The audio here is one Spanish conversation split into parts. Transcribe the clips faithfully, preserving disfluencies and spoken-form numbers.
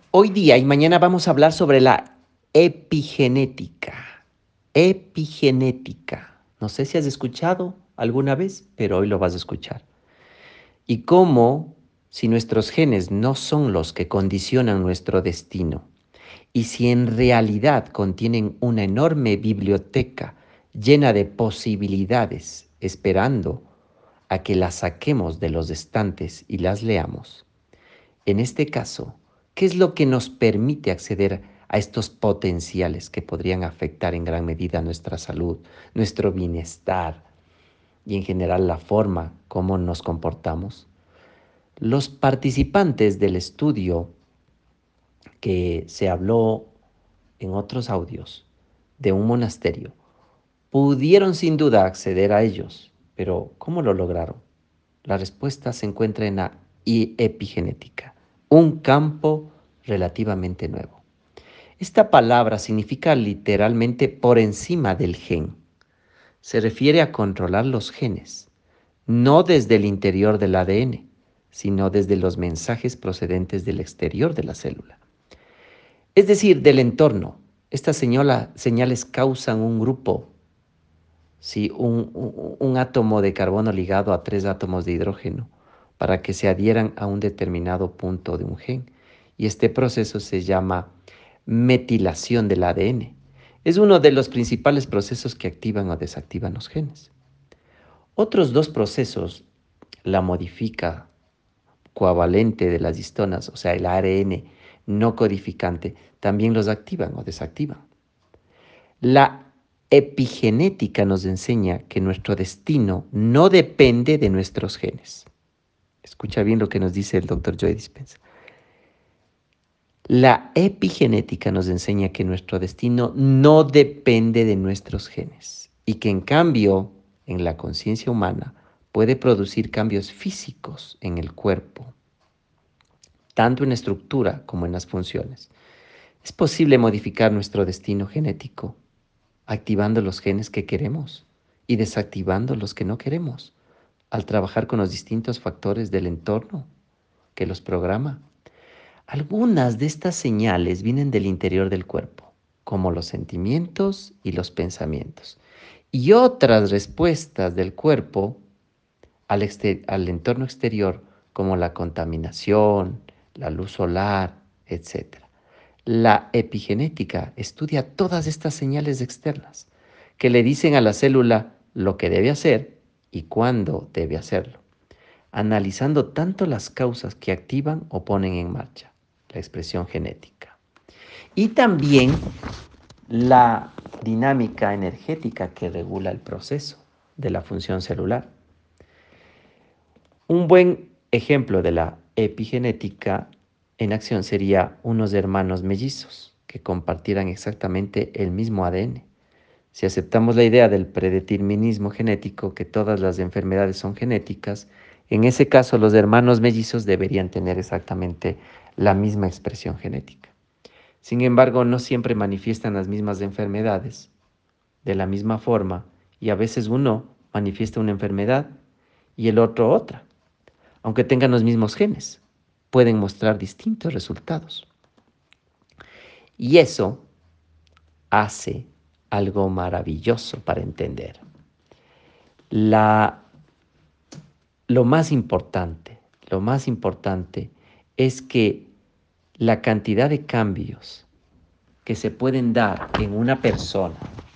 Hoy día y mañana vamos a hablar sobre la epigenética. Epigenética. No sé si has escuchado alguna vez, pero hoy lo vas a escuchar. Y cómo, si nuestros genes no son los que condicionan nuestro destino, y si en realidad contienen una enorme biblioteca llena de posibilidades, esperando a que las saquemos de los estantes y las leamos. En este caso, ¿qué es lo que nos permite acceder a estos potenciales que podrían afectar en gran medida nuestra salud, nuestro bienestar y en general la forma como nos comportamos? Los participantes del estudio que se habló en otros audios de un monasterio pudieron sin duda acceder a ellos, pero ¿cómo lo lograron? La respuesta se encuentra en la epigenética, un campo relativamente nuevo. Esta palabra significa literalmente por encima del gen. Se refiere a controlar los genes, no desde el interior del A D N, sino desde los mensajes procedentes del exterior de la célula. Es decir, del entorno. Estas señala, señales causan un grupo, ¿sí? un, un, un átomo de carbono ligado a tres átomos de hidrógeno para que se adhieran a un determinado punto de un gen. Y este proceso se llama metilación del A D N. Es uno de los principales procesos que activan o desactivan los genes. Otros dos procesos, la modifica coavalente de las histonas, o sea, el A R N no codificante, también los activan o desactivan. La epigenética nos enseña que nuestro destino no depende de nuestros genes. Escucha bien lo que nos dice el doctor Joe Dispenza. La epigenética nos enseña que nuestro destino no depende de nuestros genes y que en cambio, en la conciencia humana, puede producir cambios físicos en el cuerpo, tanto en la estructura como en las funciones. Es posible modificar nuestro destino genético, activando los genes que queremos y desactivando los que no queremos, al trabajar con los distintos factores del entorno que los programa. Algunas de estas señales vienen del interior del cuerpo, como los sentimientos y los pensamientos, y otras respuestas del cuerpo al, exter- al entorno exterior, como la contaminación, la luz solar, etcétera. La epigenética estudia todas estas señales externas que le dicen a la célula lo que debe hacer y cuándo debe hacerlo, analizando tanto las causas que activan o ponen en marcha la expresión genética y también la dinámica energética que regula el proceso de la función celular. Un buen ejemplo de la epigenética en acción sería unos hermanos mellizos que compartieran exactamente el mismo A D N. Si aceptamos la idea del predeterminismo genético, que todas las enfermedades son genéticas, en ese caso los hermanos mellizos deberían tener exactamente la misma expresión genética. Sin embargo, no siempre manifiestan las mismas enfermedades de la misma forma y a veces uno manifiesta una enfermedad y el otro otra. Aunque tengan los mismos genes, pueden mostrar distintos resultados. Y eso hace algo maravilloso para entender. La, lo más importante, lo más importante es que la cantidad de cambios que se pueden dar en una persona,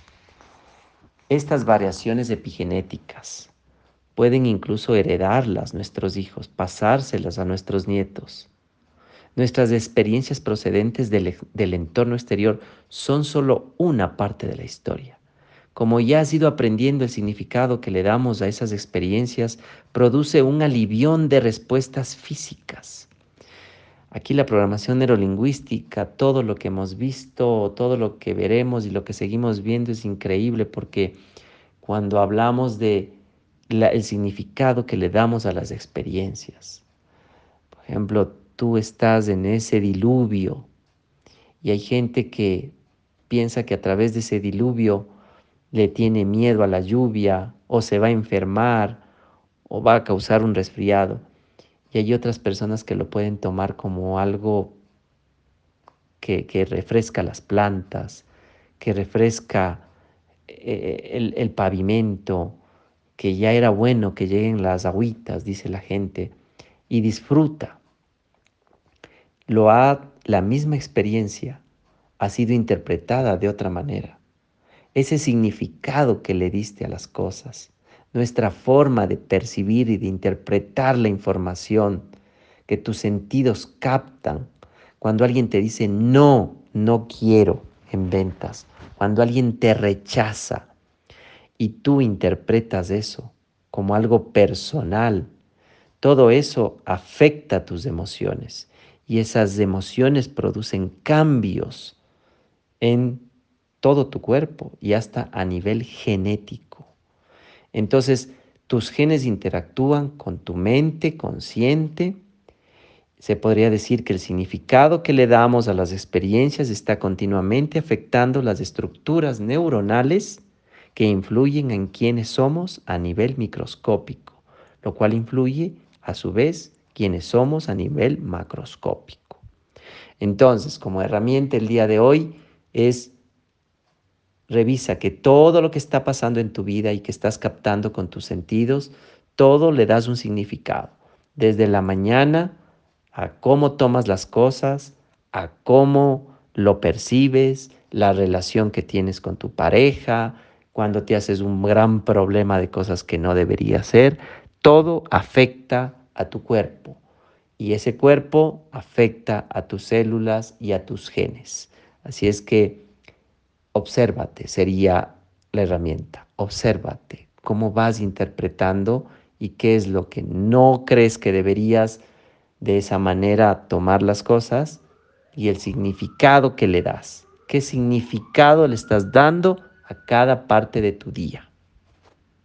estas variaciones epigenéticas, pueden incluso heredarlas nuestros hijos, pasárselas a nuestros nietos. Nuestras experiencias procedentes del, del entorno exterior son solo una parte de la historia. Como ya has ido aprendiendo, el significado que le damos a esas experiencias produce un alivión de respuestas físicas. Aquí la programación neurolingüística, todo lo que hemos visto, todo lo que veremos y lo que seguimos viendo es increíble porque cuando hablamos de la, el significado que le damos a las experiencias. Por ejemplo, tú estás en ese diluvio y hay gente que piensa que a través de ese diluvio le tiene miedo a la lluvia o se va a enfermar o va a causar un resfriado. Y hay otras personas que lo pueden tomar como algo que, que refresca las plantas, que refresca eh, el, el pavimento, que ya era bueno que lleguen las agüitas, dice la gente, y disfruta. Lo ha, la misma experiencia ha sido interpretada de otra manera. Ese significado que le diste a las cosas, nuestra forma de percibir y de interpretar la información que tus sentidos captan. Cuando alguien te dice no, no quiero en ventas, cuando alguien te rechaza y tú interpretas eso como algo personal, todo eso afecta tus emociones y esas emociones producen cambios en todo tu cuerpo y hasta a nivel genético. Entonces, tus genes interactúan con tu mente consciente. Se podría decir que el significado que le damos a las experiencias está continuamente afectando las estructuras neuronales que influyen en quiénes somos a nivel microscópico, lo cual influye a su vez quiénes somos a nivel macroscópico. Entonces, como herramienta el día de hoy es revisa que todo lo que está pasando en tu vida y que estás captando con tus sentidos, todo le das un significado. Desde la mañana a cómo tomas las cosas, a cómo lo percibes, la relación que tienes con tu pareja, cuando te haces un gran problema de cosas que no debería ser, todo afecta a tu cuerpo y ese cuerpo afecta a tus células y a tus genes. Así es que obsérvate, sería la herramienta. Obsérvate cómo vas interpretando y qué es lo que no crees que deberías de esa manera tomar las cosas y el significado que le das. ¿Qué significado le estás dando a cada parte de tu día?